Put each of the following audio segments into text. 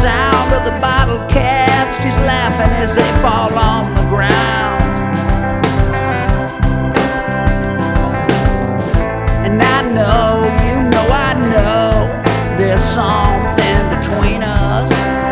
sound of the bottle caps, she's laughing as they fall on the ground. And I know, you know I know, there's something between us.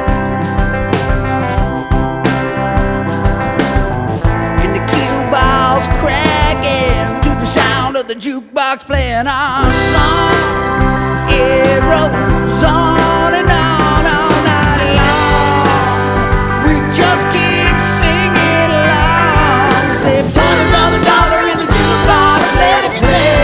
And the cue balls cracking to the sound of the jukebox playing our song. It rolls on and on all night long. We just keep singing along. Say, put another dollar in the jukebox, let it play.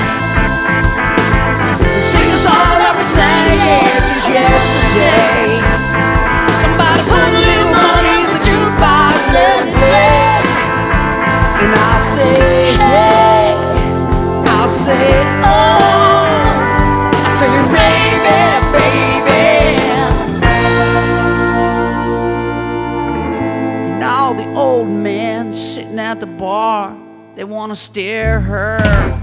Sing a song that we sang it just yesterday. Somebody put a little money in the jukebox, let it play. And I'll say, hey, I'll say, oh, say, baby, baby. And all the old men sitting at the bar, they want to steer her